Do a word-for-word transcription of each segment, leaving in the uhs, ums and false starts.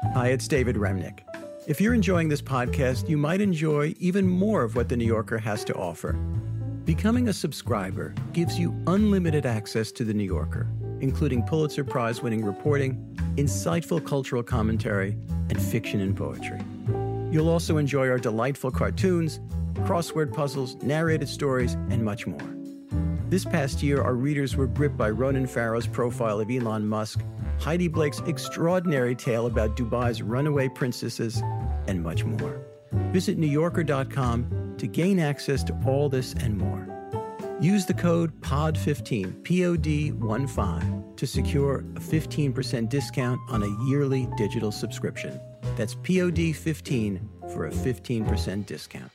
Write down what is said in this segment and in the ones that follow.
Hi, it's David Remnick. If you're enjoying this podcast, you might enjoy even more of what The New Yorker has to offer. Becoming a subscriber gives you unlimited access to The New Yorker, including Pulitzer Prize-winning reporting, insightful cultural commentary, and fiction and poetry. You'll also enjoy our delightful cartoons, crossword puzzles, narrated stories, and much more. This past year, our readers were gripped by Ronan Farrow's profile of Elon Musk, Heidi Blake's extraordinary tale about Dubai's runaway princesses, and much more. Visit New Yorker dot com to gain access to all this and more. Use the code P O D fifteen, P O D fifteen, to secure a fifteen percent discount on a yearly digital subscription. That's P O D fifteen for a fifteen percent discount.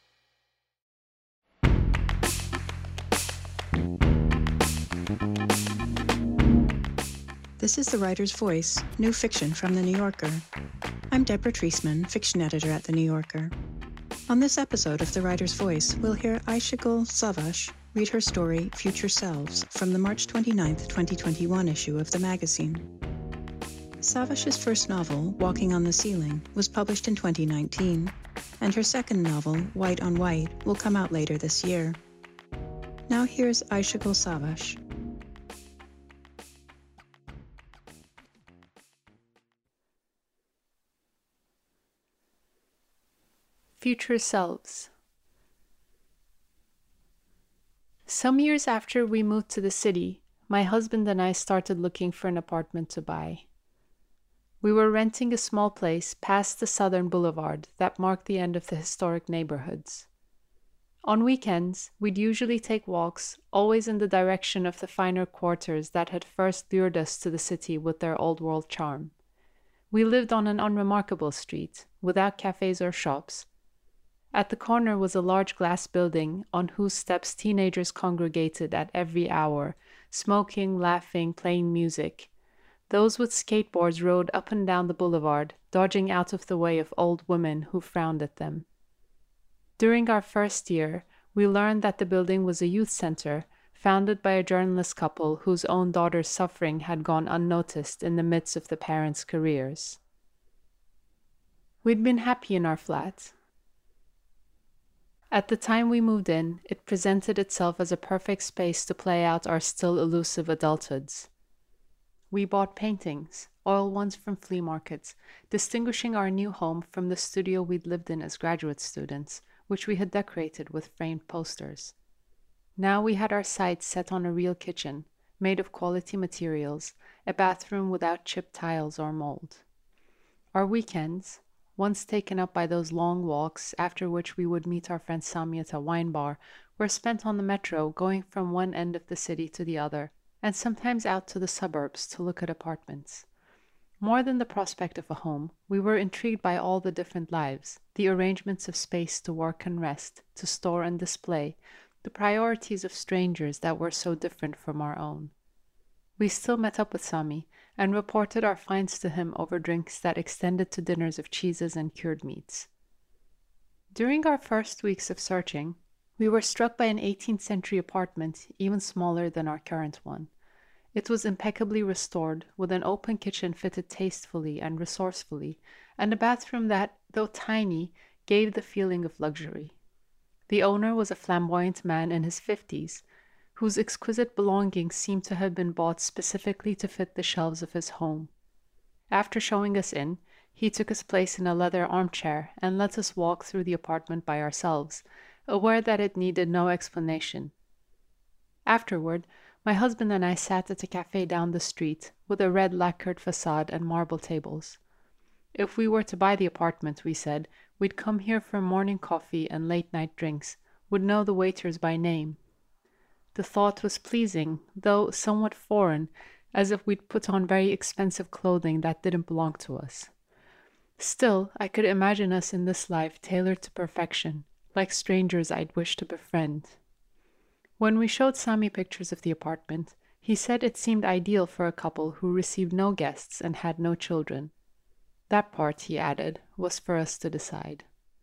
This is The Writer's Voice, new fiction from The New Yorker. I'm Deborah Treisman, fiction editor at The New Yorker. On this episode of The Writer's Voice, we'll hear Aysegul Savaş read her story, Future Selves, from the March twenty-ninth, twenty twenty-one issue of the magazine. Savaş's first novel, Walking on the Ceiling, was published in twenty nineteen, and her second novel, White on White, will come out later this year. Now here's Aysegul Savaş. Future Selves. Some years after we moved to the city, my husband and I started looking for an apartment to buy. We were renting a small place past the Southern Boulevard that marked the end of the historic neighborhoods. On weekends, we'd usually take walks, always in the direction of the finer quarters that had first lured us to the city with their old-world charm. We lived on an unremarkable street, without cafes or shops. At the corner was a large glass building on whose steps teenagers congregated at every hour, smoking, laughing, playing music. Those with skateboards rode up and down the boulevard, dodging out of the way of old women who frowned at them. During our first year, we learned that the building was a youth center, founded by a journalist couple whose own daughter's suffering had gone unnoticed in the midst of the parents' careers. We'd been happy in our flat. At the time we moved in, it presented itself as a perfect space to play out our still elusive adulthoods. We bought paintings, oil ones from flea markets, distinguishing our new home from the studio we'd lived in as graduate students, which we had decorated with framed posters. Now we had our sights set on a real kitchen, made of quality materials, a bathroom without chipped tiles or mold. Our weekends, once taken up by those long walks, after which we would meet our friend Sami at a wine bar, were spent on the metro, going from one end of the city to the other, and sometimes out to the suburbs to look at apartments. More than the prospect of a home, we were intrigued by all the different lives, the arrangements of space to work and rest, to store and display, the priorities of strangers that were so different from our own. We still met up with Sami, and reported our finds to him over drinks that extended to dinners of cheeses and cured meats. During our first weeks of searching, we were struck by an eighteenth century apartment even smaller than our current one. It was impeccably restored, with an open kitchen fitted tastefully and resourcefully, and a bathroom that, though tiny, gave the feeling of luxury. The owner was a flamboyant man in his fifties, whose exquisite belongings seemed to have been bought specifically to fit the shelves of his home. After showing us in, he took his place in a leather armchair and let us walk through the apartment by ourselves, aware that it needed no explanation. Afterward, my husband and I sat at a cafe down the street, with a red lacquered facade and marble tables. If we were to buy the apartment, we said, we'd come here for morning coffee and late-night drinks, would know the waiters by name. The thought was pleasing, though somewhat foreign, as if we'd put on very expensive clothing that didn't belong to us. Still, I could imagine us in this life tailored to perfection, like strangers I'd wish to befriend. When we showed Sami pictures of the apartment, he said it seemed ideal for a couple who received no guests and had no children. That part, he added, was for us to decide.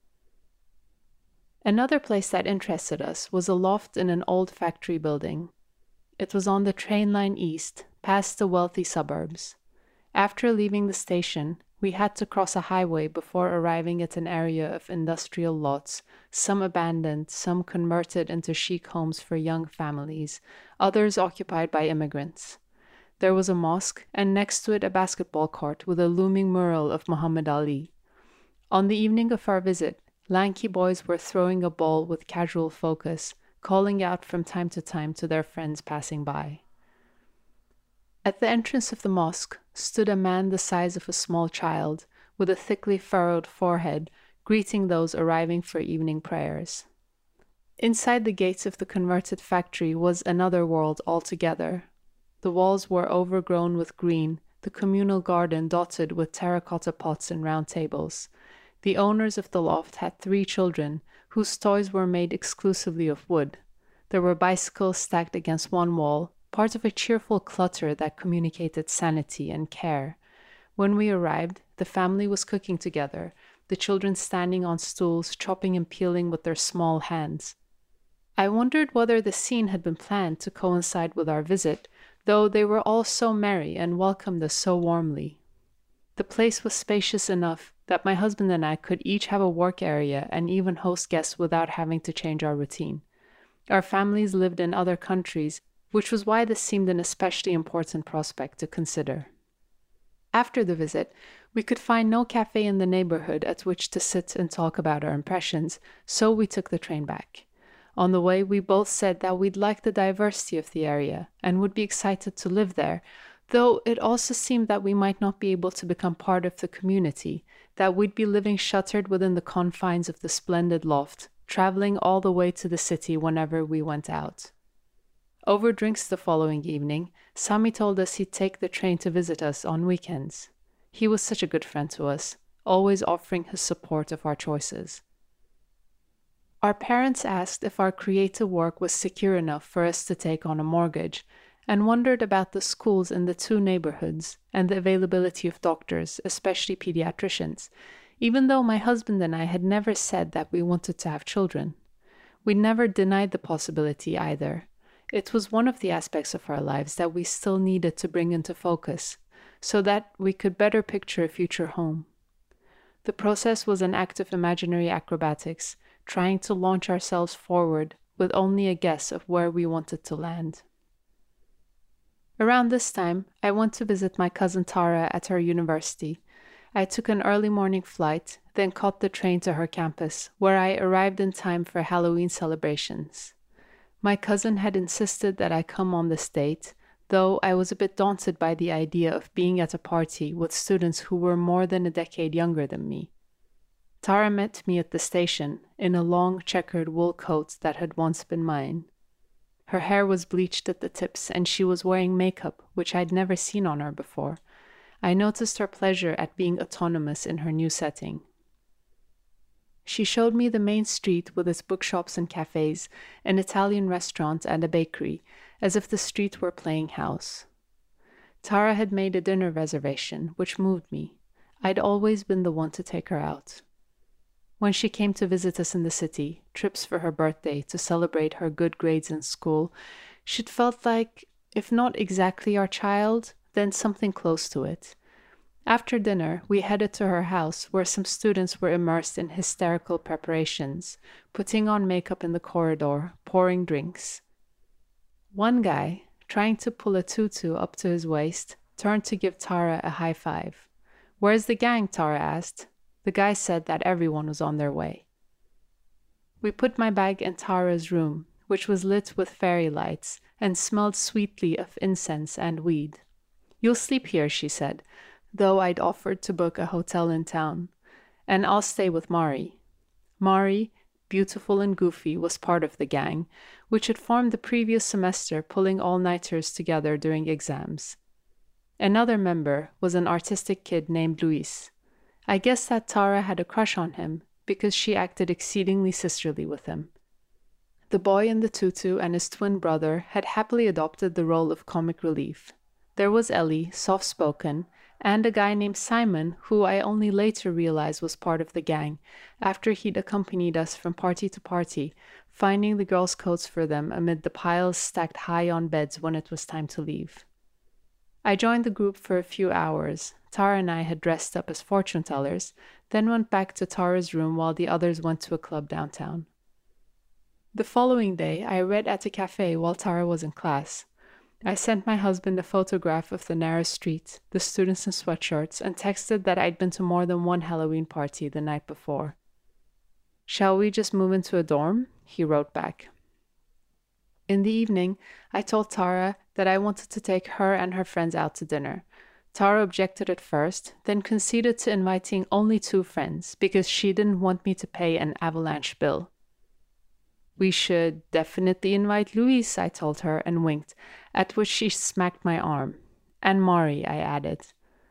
Another place that interested us was a loft in an old factory building. It was on the train line east, past the wealthy suburbs. After leaving the station, We had to cross a highway before arriving at an area of industrial lots, some abandoned, some converted into chic homes for young families, others occupied by immigrants. There was a mosque, and next to it a basketball court with a looming mural of Muhammad Ali. On the evening of our visit, lanky boys were throwing a ball with casual focus, calling out from time to time to their friends passing by. At the entrance of the mosque stood a man the size of a small child, with a thickly furrowed forehead, greeting those arriving for evening prayers. Inside the gates of the converted factory was another world altogether. The walls were overgrown with green, the communal garden dotted with terracotta pots and round tables. The owners of the loft had three children, whose toys were made exclusively of wood. There were bicycles stacked against one wall, part of a cheerful clutter that communicated sanity and care. When we arrived, the family was cooking together, the children standing on stools, chopping and peeling with their small hands. I wondered whether the scene had been planned to coincide with our visit, though they were all so merry and welcomed us so warmly. The place was spacious enough that my husband and I could each have a work area and even host guests without having to change our routine. Our families lived in other countries, which was why this seemed an especially important prospect to consider. After the visit, we could find no cafe in the neighborhood at which to sit and talk about our impressions, so we took the train back. On the way, we both said that we'd like the diversity of the area and would be excited to live there, though it also seemed that we might not be able to become part of the community, that we'd be living shuttered within the confines of the splendid loft, traveling all the way to the city whenever we went out. Over drinks the following evening, Sami told us he'd take the train to visit us on weekends. He was such a good friend to us, always offering his support of our choices. Our parents asked if our creative work was secure enough for us to take on a mortgage, and wondered about the schools in the two neighborhoods and the availability of doctors, especially pediatricians, even though my husband and I had never said that we wanted to have children. We never denied the possibility either. It was one of the aspects of our lives that we still needed to bring into focus, so that we could better picture a future home. The process was an act of imaginary acrobatics, trying to launch ourselves forward with only a guess of where we wanted to land. Around this time, I went to visit my cousin Tara at her university. I took an early morning flight, then caught the train to her campus, where I arrived in time for Halloween celebrations. My cousin had insisted that I come on this date, though I was a bit daunted by the idea of being at a party with students who were more than a decade younger than me. Tara met me at the station, in a long checkered wool coat that had once been mine. Her hair was bleached at the tips, and she was wearing makeup, which I'd never seen on her before. I noticed her pleasure at being autonomous in her new setting. She showed me the main street with its bookshops and cafes, an Italian restaurant and a bakery, as if the street were playing house. Tara had made a dinner reservation, which moved me. I'd always been the one to take her out. When she came to visit us in the city, trips for her birthday to celebrate her good grades in school, she'd felt like, if not exactly our child, then something close to it. After dinner, we headed to her house, where some students were immersed in hysterical preparations, putting on makeup in the corridor, pouring drinks. One guy, trying to pull a tutu up to his waist, turned to give Tara a high five. "Where's the gang?" Tara asked. The guy said that everyone was on their way. We put my bag in Tara's room, which was lit with fairy lights and smelled sweetly of incense and weed. "You'll sleep here," she said, though I'd offered to book a hotel in town, "and I'll stay with Mari." Mari, beautiful and goofy, was part of the gang, which had formed the previous semester, pulling all-nighters together during exams. Another member was an artistic kid named Luis. I guess that Tara had a crush on him because she acted exceedingly sisterly with him. The boy in the tutu and his twin brother had happily adopted the role of comic relief. There was Ellie, soft-spoken, and a guy named Simon, who I only later realized was part of the gang, after he'd accompanied us from party to party, finding the girls' coats for them amid the piles stacked high on beds when it was time to leave. I joined the group for a few hours. Tara and I had dressed up as fortune tellers, then went back to Tara's room while the others went to a club downtown. The following day, I read at a cafe while Tara was in class. I sent my husband a photograph of the narrow street, the students in sweatshirts, and texted that I'd been to more than one Halloween party the night before. "Shall we just move into a dorm?" he wrote back. In the evening, I told Tara that I wanted to take her and her friends out to dinner. Tara objected at first, then conceded to inviting only two friends because she didn't want me to pay an avalanche bill. "We should definitely invite Luis," I told her and winked, at which she smacked my arm. "And Mari," I added.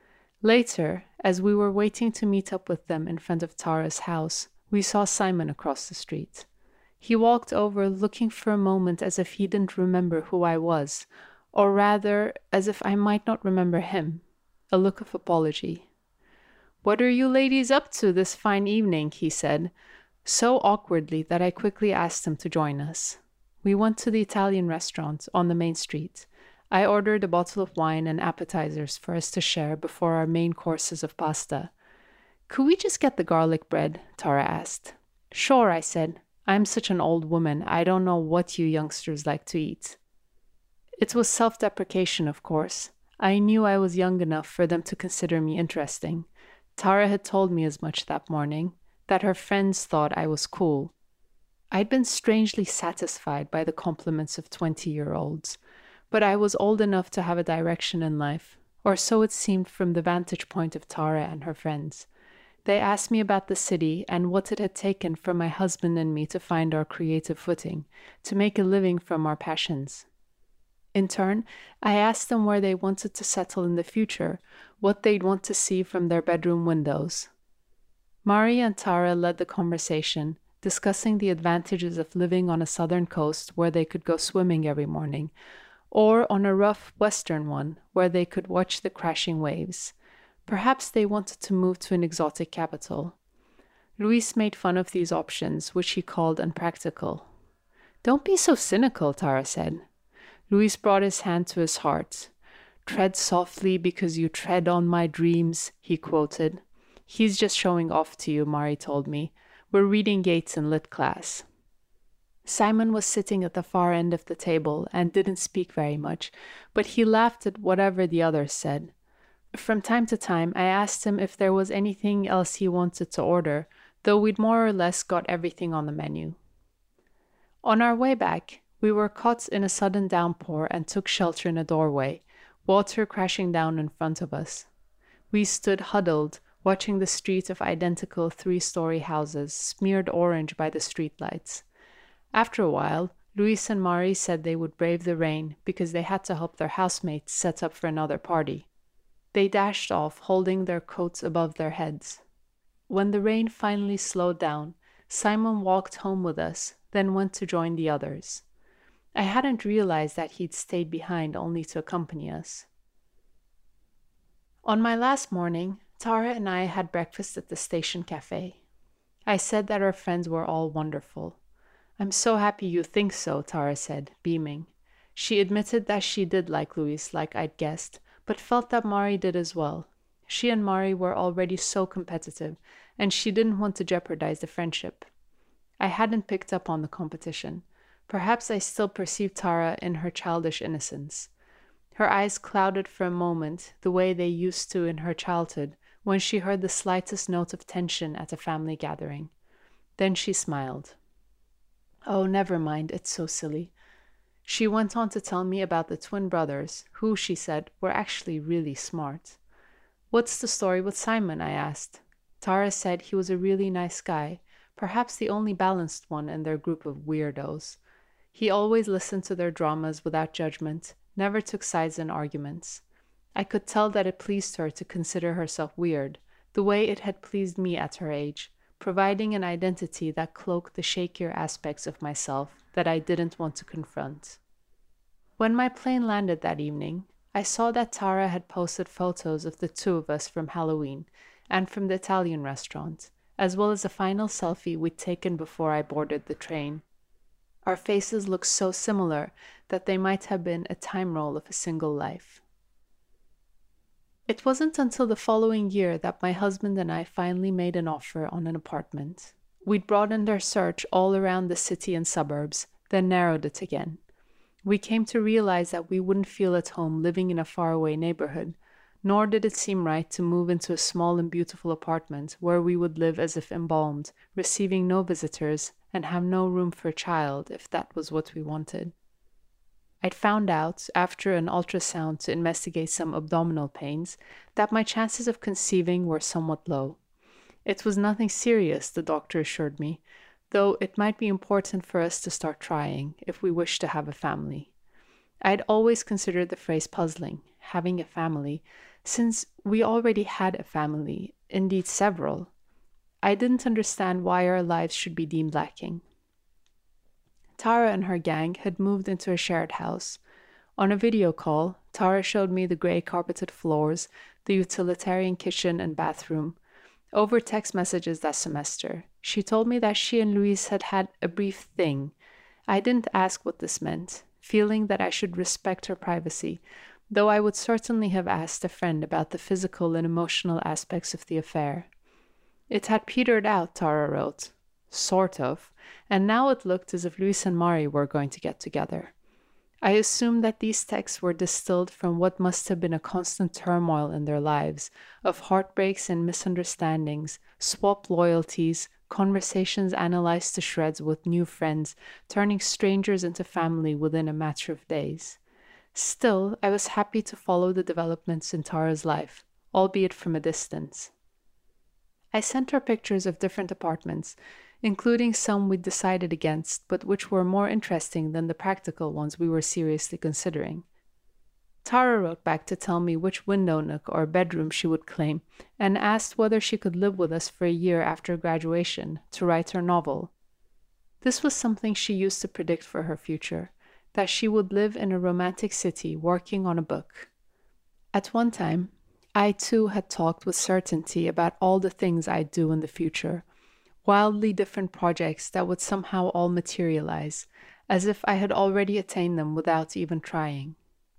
Later, as we were waiting to meet up with them in front of Tara's house, we saw Simon across the street. He walked over looking for a moment as if he didn't remember who I was, or rather, as if I might not remember him. A look of apology. "What are you ladies up to this fine evening?" he said, so awkwardly that I quickly asked him to join us. We went to the Italian restaurant on the main street. I ordered a bottle of wine and appetizers for us to share before our main courses of pasta. "Could we just get the garlic bread?" Tara asked. "Sure," I said. "I'm such an old woman, I don't know what you youngsters like to eat." It was self-deprecation, of course. I knew I was young enough for them to consider me interesting. Tara had told me as much that morning, that her friends thought I was cool. I'd been strangely satisfied by the compliments of twenty-year-olds, but I was old enough to have a direction in life, or so it seemed from the vantage point of Tara and her friends. They asked me about the city and what it had taken for my husband and me to find our creative footing, to make a living from our passions. In turn, I asked them where they wanted to settle in the future, what they'd want to see from their bedroom windows. Mari and Tara led the conversation, discussing the advantages of living on a southern coast where they could go swimming every morning, or on a rough western one where they could watch the crashing waves. Perhaps they wanted to move to an exotic capital. Luis made fun of these options, which he called unpractical. "Don't be so cynical," Tara said. Luis brought his hand to his heart. "Tread softly because you tread on my dreams," he quoted. "He's just showing off to you," Mari told me. "We're reading Yeats in lit class." Simon was sitting at the far end of the table and didn't speak very much, but he laughed at whatever the others said. From time to time, I asked him if there was anything else he wanted to order, though we'd more or less got everything on the menu. On our way back, we were caught in a sudden downpour and took shelter in a doorway, water crashing down in front of us. We stood huddled, watching the street of identical three-story houses smeared orange by the streetlights. After a while, Luis and Mari said they would brave the rain because they had to help their housemates set up for another party. They dashed off, holding their coats above their heads. When the rain finally slowed down, Simon walked home with us, then went to join the others. I hadn't realized that he'd stayed behind only to accompany us. On my last morning, Tara and I had breakfast at the station cafe. I said that our friends were all wonderful. "I'm so happy you think so," Tara said, beaming. She admitted that she did like Luis, like I'd guessed, but felt that Mari did as well. She and Mari were already so competitive, and she didn't want to jeopardize the friendship. I hadn't picked up on the competition. Perhaps I still perceived Tara in her childish innocence. Her eyes clouded for a moment, the way they used to in her childhood, when she heard the slightest note of tension at a family gathering. Then she smiled. "Oh, never mind, it's so silly." She went on to tell me about the twin brothers, who, she said, were actually really smart. "What's the story with Simon?" I asked. Tara said he was a really nice guy, perhaps the only balanced one in their group of weirdos. He always listened to their dramas without judgment, never took sides in arguments. I could tell that it pleased her to consider herself weird, the way it had pleased me at her age, providing an identity that cloaked the shakier aspects of myself that I didn't want to confront. When my plane landed that evening, I saw that Tara had posted photos of the two of us from Halloween and from the Italian restaurant, as well as a final selfie we'd taken before I boarded the train. Our faces looked so similar that they might have been a time roll of a single life. It wasn't until the following year that my husband and I finally made an offer on an apartment. We'd broadened our search all around the city and suburbs, then narrowed it again. We came to realize that we wouldn't feel at home living in a faraway neighborhood, nor did it seem right to move into a small and beautiful apartment where we would live as if embalmed, receiving no visitors, and have no room for a child if that was what we wanted. I'd found out, after an ultrasound to investigate some abdominal pains, that my chances of conceiving were somewhat low. It was nothing serious, the doctor assured me, though it might be important for us to start trying if we wished to have a family. I'd always considered the phrase puzzling, having a family, since we already had a family, indeed several. I didn't understand why our lives should be deemed lacking. Tara and her gang had moved into a shared house. On a video call, Tara showed me the gray carpeted floors, the utilitarian kitchen and bathroom. Over text messages that semester, she told me that she and Luis had had a brief thing. I didn't ask what this meant, feeling that I should respect her privacy, though I would certainly have asked a friend about the physical and emotional aspects of the affair. It had petered out, Tara wrote. Sort of, and now it looked as if Luis and Mari were going to get together. I assumed that these texts were distilled from what must have been a constant turmoil in their lives, of heartbreaks and misunderstandings, swapped loyalties, conversations analyzed to shreds with new friends, turning strangers into family within a matter of days. Still, I was happy to follow the developments in Tara's life, albeit from a distance. I sent her pictures of different apartments, including some we'd decided against, but which were more interesting than the practical ones we were seriously considering. Tara wrote back to tell me which window nook or bedroom she would claim, and asked whether she could live with us for a year after graduation to write her novel. This was something she used to predict for her future, that she would live in a romantic city working on a book. At one time, I too had talked with certainty about all the things I'd do in the future, wildly different projects that would somehow all materialize, as if I had already attained them without even trying.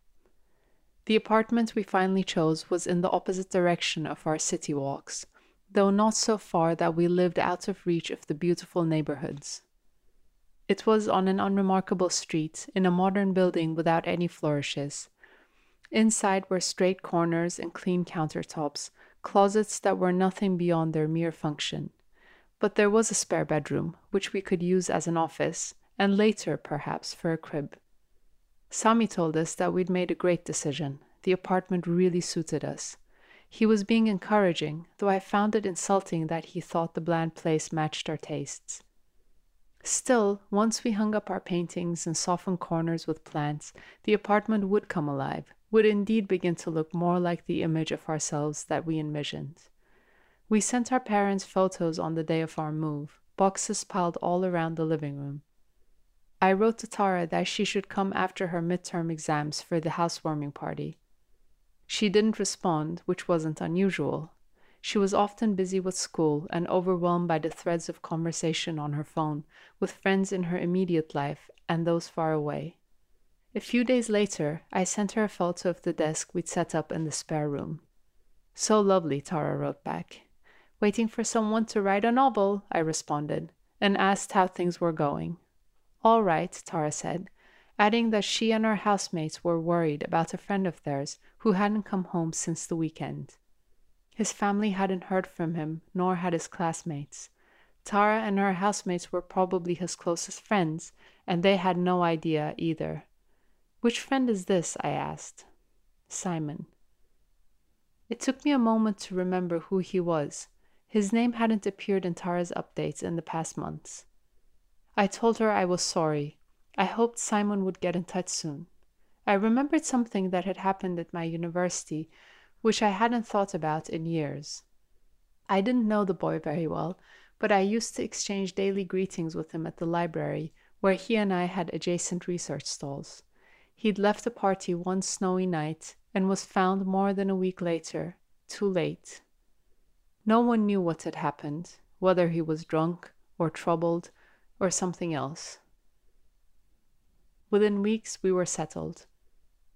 The apartment we finally chose was in the opposite direction of our city walks, though not so far that we lived out of reach of the beautiful neighborhoods. It was on an unremarkable street, in a modern building without any flourishes. Inside were straight corners and clean countertops, closets that were nothing beyond their mere function. But there was a spare bedroom, which we could use as an office, and later, perhaps, for a crib. Sami told us that we'd made a great decision. The apartment really suited us. He was being encouraging, though I found it insulting that he thought the bland place matched our tastes. Still, once we hung up our paintings and softened corners with plants, the apartment would come alive, would indeed begin to look more like the image of ourselves that we envisioned. We sent our parents photos on the day of our move, boxes piled all around the living room. I wrote to Tara that she should come after her midterm exams for the housewarming party. She didn't respond, which wasn't unusual. She was often busy with school and overwhelmed by the threads of conversation on her phone with friends in her immediate life and those far away. A few days later, I sent her a photo of the desk we'd set up in the spare room. So lovely, Tara wrote back. Waiting for someone to write a novel, I responded, and asked how things were going. All right, Tara said, adding that she and her housemates were worried about a friend of theirs who hadn't come home since the weekend. His family hadn't heard from him, nor had his classmates. Tara and her housemates were probably his closest friends, and they had no idea either. Which friend is this? I asked. Simon. It took me a moment to remember who he was. His name hadn't appeared in Tara's updates in the past months. I told her I was sorry. I hoped Simon would get in touch soon. I remembered something that had happened at my university, which I hadn't thought about in years. I didn't know the boy very well, but I used to exchange daily greetings with him at the library, where he and I had adjacent research stalls. He'd left a party one snowy night and was found more than a week later, too late. No one knew what had happened, whether he was drunk or troubled or something else. Within weeks, we were settled.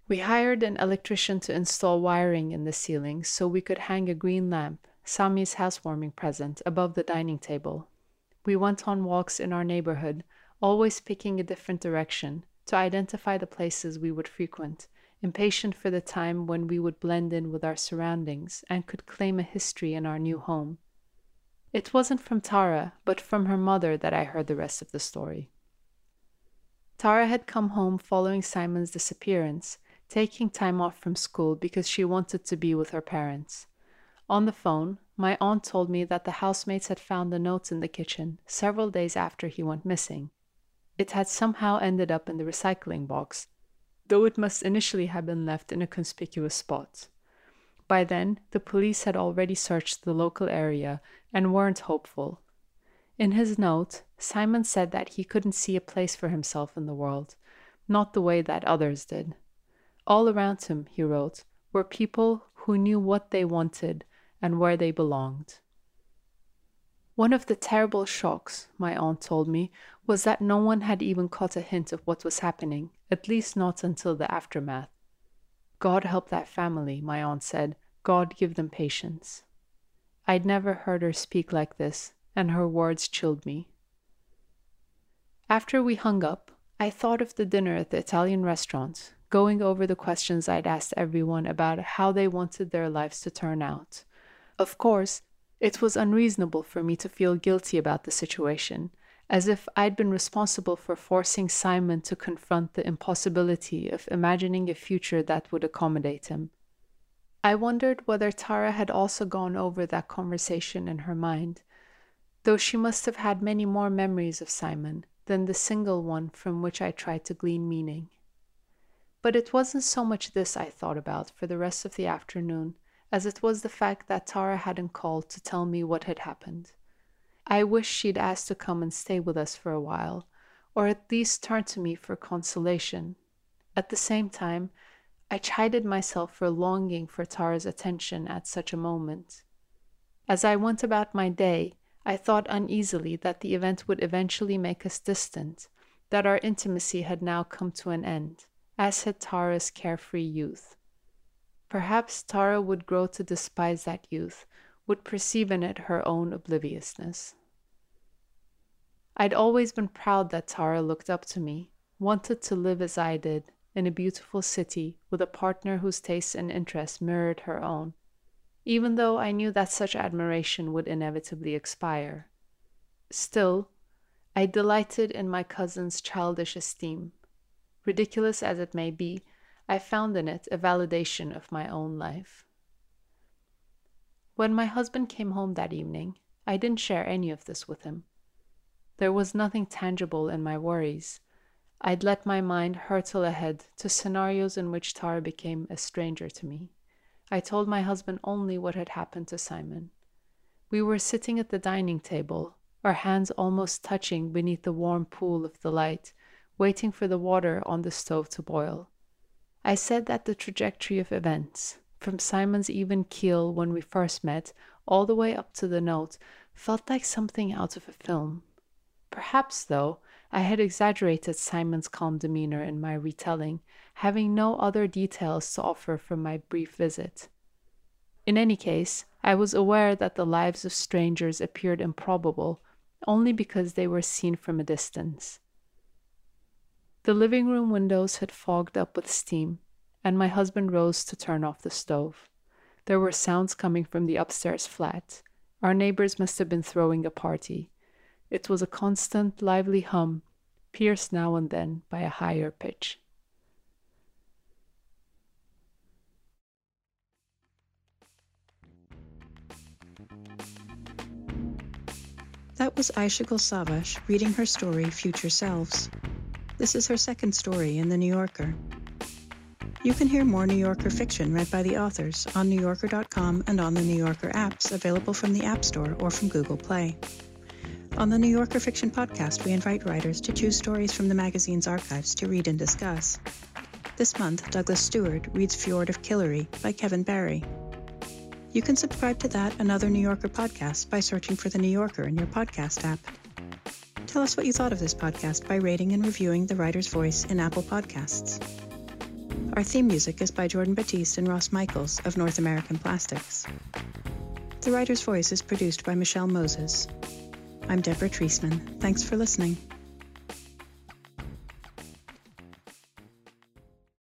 We hired an electrician to install wiring in the ceiling so we could hang a green lamp, Sami's housewarming present, above the dining table. We went on walks in our neighborhood, always picking a different direction, to identify the places we would frequent, impatient for the time when we would blend in with our surroundings and could claim a history in our new home. It wasn't from Tara, but from her mother that I heard the rest of the story. Tara had come home following Simon's disappearance, taking time off from school because she wanted to be with her parents. On the phone, my aunt told me that the housemates had found the notes in the kitchen several days after he went missing. It had somehow ended up in the recycling box, though it must initially have been left in a conspicuous spot. By then, the police had already searched the local area and weren't hopeful. In his note, Simon said that he couldn't see a place for himself in the world, not the way that others did. All around him, he wrote, were people who knew what they wanted and where they belonged. One of the terrible shocks, my aunt told me, was that no one had even caught a hint of what was happening, at least not until the aftermath. God help that family, my aunt said. God give them patience. I'd never heard her speak like this, and her words chilled me. After we hung up, I thought of the dinner at the Italian restaurant, going over the questions I'd asked everyone about how they wanted their lives to turn out. Of course, it was unreasonable for me to feel guilty about the situation, as if I'd been responsible for forcing Simon to confront the impossibility of imagining a future that would accommodate him. I wondered whether Tara had also gone over that conversation in her mind, though she must have had many more memories of Simon than the single one from which I tried to glean meaning. But it wasn't so much this I thought about for the rest of the afternoon, as it was the fact that Tara hadn't called to tell me what had happened. I wished she'd asked to come and stay with us for a while, or at least turn to me for consolation. At the same time, I chided myself for longing for Tara's attention at such a moment. As I went about my day, I thought uneasily that the event would eventually make us distant, that our intimacy had now come to an end, as had Tara's carefree youth. Perhaps Tara would grow to despise that youth, would perceive in it her own obliviousness. I'd always been proud that Tara looked up to me, wanted to live as I did, in a beautiful city with a partner whose tastes and interests mirrored her own, even though I knew that such admiration would inevitably expire. Still, I delighted in my cousin's childish esteem. Ridiculous as it may be, I found in it a validation of my own life. When my husband came home that evening, I didn't share any of this with him. There was nothing tangible in my worries. I'd let my mind hurtle ahead to scenarios in which Tara became a stranger to me. I told my husband only what had happened to Simon. We were sitting at the dining table, our hands almost touching beneath the warm pool of the light, waiting for the water on the stove to boil. I said that the trajectory of events, from Simon's even keel when we first met, all the way up to the note, felt like something out of a film. Perhaps, though, I had exaggerated Simon's calm demeanor in my retelling, having no other details to offer from my brief visit. In any case, I was aware that the lives of strangers appeared improbable only because they were seen from a distance. The living room windows had fogged up with steam, and my husband rose to turn off the stove. There were sounds coming from the upstairs flat. Our neighbors must have been throwing a party. It was a constant, lively hum, pierced now and then by a higher pitch. That was Aishagul Savash reading her story, Future Selves. This is her second story in The New Yorker. You can hear more New Yorker fiction read by the authors on new yorker dot com and on the New Yorker apps available from the App Store or from Google Play. On the New Yorker Fiction Podcast, we invite writers to choose stories from the magazine's archives to read and discuss. This month, Douglas Stewart reads Fjord of Killary by Kevin Barry. You can subscribe to that and other New Yorker podcasts by searching for The New Yorker in your podcast app. Tell us what you thought of this podcast by rating and reviewing The Writer's Voice in Apple Podcasts. Our theme music is by Jordan Batiste and Ross Michaels of North American Plastics. The Writer's Voice is produced by Michelle Moses. I'm Deborah Treisman. Thanks for listening.